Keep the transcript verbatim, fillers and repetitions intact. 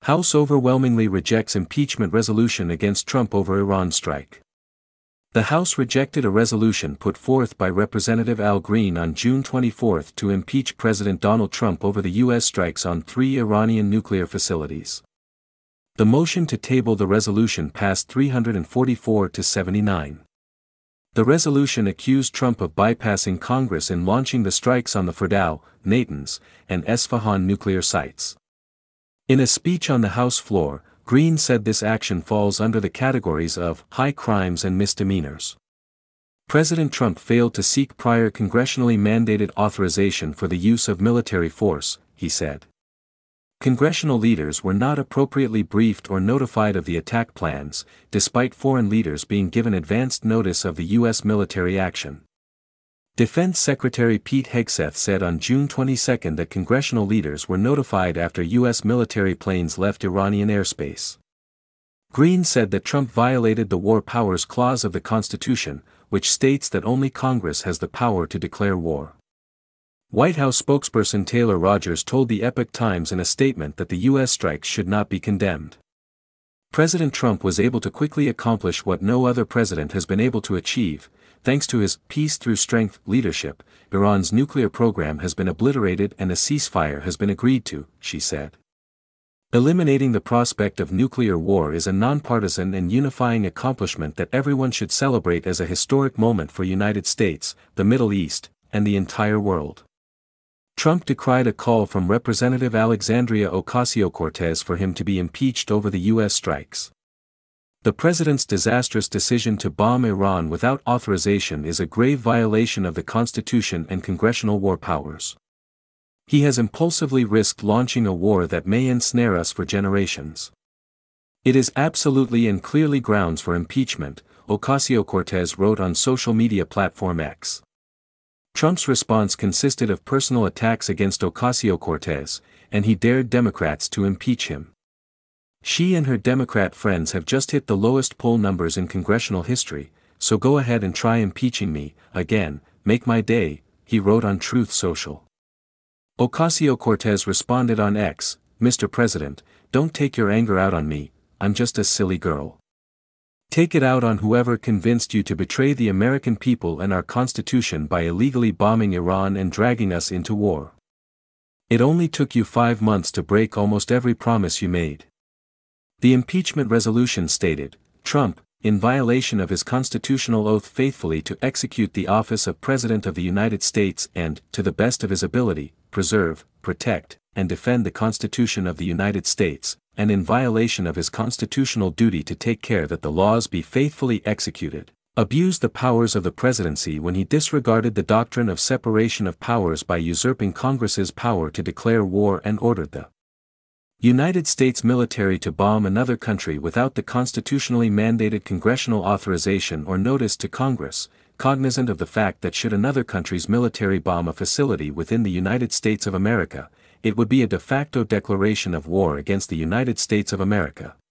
House overwhelmingly rejects impeachment resolution against Trump over Iran strike. The House rejected a resolution put forth by Representative Al Green on June twenty-fourth to impeach President Donald Trump over the U S strikes on three Iranian nuclear facilities. The motion to table the resolution passed three hundred forty-four to seventy-nine. The resolution accused Trump of bypassing Congress in launching the strikes on the Fordow, Natanz, and Esfahan nuclear sites. In a speech on the House floor, Green said this action falls under the categories of high crimes and misdemeanors. President Trump failed to seek prior congressionally mandated authorization for the use of military force, he said. Congressional leaders were not appropriately briefed or notified of the attack plans, despite foreign leaders being given advanced notice of the U S military action. Defense Secretary Pete Hegseth said on June twenty-second that congressional leaders were notified after U S military planes left Iranian airspace. Green said that Trump violated the War Powers Clause of the Constitution, which states that only Congress has the power to declare war. White House spokesperson Taylor Rogers told the Epoch Times in a statement that the U S strikes should not be condemned. President Trump was able to quickly accomplish what no other president has been able to achieve. Thanks to his peace through strength leadership, Iran's nuclear program has been obliterated and a ceasefire has been agreed to, she said. Eliminating the prospect of nuclear war is a nonpartisan and unifying accomplishment that everyone should celebrate as a historic moment for United States, the Middle East, and the entire world. Trump decried a call from Representative Alexandria Ocasio-Cortez for him to be impeached over the U S strikes. The president's disastrous decision to bomb Iran without authorization is a grave violation of the Constitution and congressional war powers. He has impulsively risked launching a war that may ensnare us for generations. It is absolutely and clearly grounds for impeachment, Ocasio-Cortez wrote on social media platform X. Trump's response consisted of personal attacks against Ocasio-Cortez, and he dared Democrats to impeach him. She and her Democrat friends have just hit the lowest poll numbers in congressional history, so go ahead and try impeaching me, again, make my day, he wrote on Truth Social. Ocasio-Cortez responded on X, Mister President, don't take your anger out on me, I'm just a silly girl. Take it out on whoever convinced you to betray the American people and our Constitution by illegally bombing Iran and dragging us into war. It only took you five months to break almost every promise you made. The impeachment resolution stated, Trump, in violation of his constitutional oath faithfully to execute the office of President of the United States and, to the best of his ability, preserve, protect, and defend the Constitution of the United States, and in violation of his constitutional duty to take care that the laws be faithfully executed, abused the powers of the presidency when he disregarded the doctrine of separation of powers by usurping Congress's power to declare war and ordered the United States military to bomb another country without the constitutionally mandated congressional authorization or notice to Congress, cognizant of the fact that should another country's military bomb a facility within the United States of America, it would be a de facto declaration of war against the United States of America.